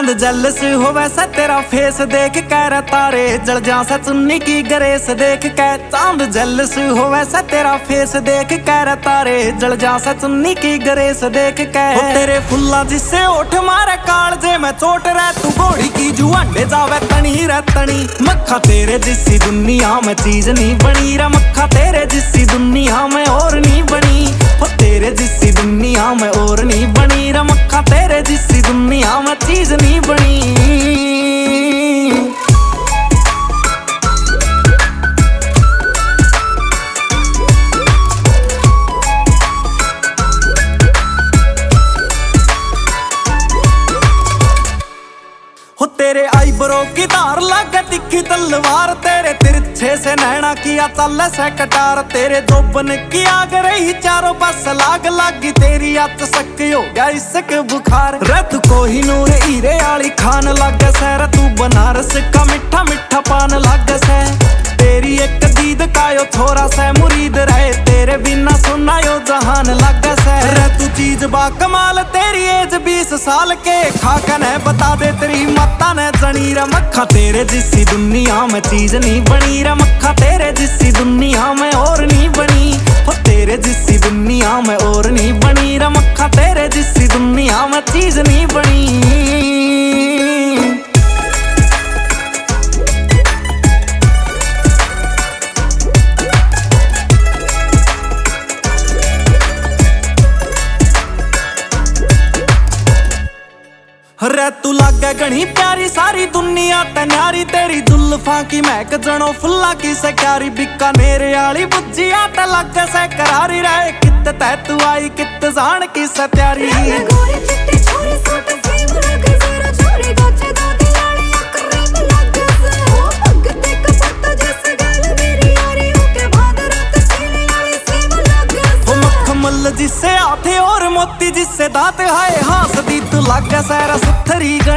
चांद जलस हो वैसा तेरा फेस देख कर, तारे जल जा सा चुन्नी की ग्रेस देख कर। चांद जलस हो वैसा तेरा फेस देख कर, तारे जल जा सा चुन्नी की ग्रेस देख कर। तेरे फुल्ला जिससे ओठ मारे कालजे में चोट रह, तू घोड़ी की जुआंडे जावे तनी रे तनी। मक्खा तेरे जिसी दुनिया में चीज नहीं बनी रे, मक्खा तेरे जिसी दुनिया में और नहीं बनी। हो तेरे जिसी दुनिया में और नहीं बनी रे, मक्खा तेरे जिसी दुनिया में चीज नहीं बनी। हो तेरे आईब्रो की धार लागे तिखी तलवार, तेरे तिरछे से नैना किया चल से कटार। तेरे जोबन की आग रही चारों पास लाग लागी, तेरी आत सक हो गया इसक बुखार। रत कोहिनूर हीरे आली खान लागे सर, तू बनारस का मिठा मिठा पान लागे से। तेरी एक दीद का यो थोड़ा सा मुरीद रहे, तेरे बिना सुना यो जहान लागे से। रे तू चीज बा कमाल, तेरी एज 20 साल के, खाकन है बता दे तेरी माता ने जनी रे। मक्खा तेरे जिसी दुनिया में चीज नहीं बनी रे, मक्खा तेरे जिसी दुनिया में और नहीं बनी। हो तेरे जिसी दुनिया में और नहीं बनी रे, मक्खा तेरे जिसी दुनिया में चीज नहीं बनी। रे तू लागे घनी प्यारी सारी दुनिया ते न्यारी, तेरी जुल्फां की महक जनो फुल्ला की सकारी। बीकानेर आली बुज्जिया ते लागे से करारी रहे, कित तै तू आई कित जान की सत्यारी। जिससे आते और मोती जिससे दांत हाय, हास दी तू लागे सारा सुथरी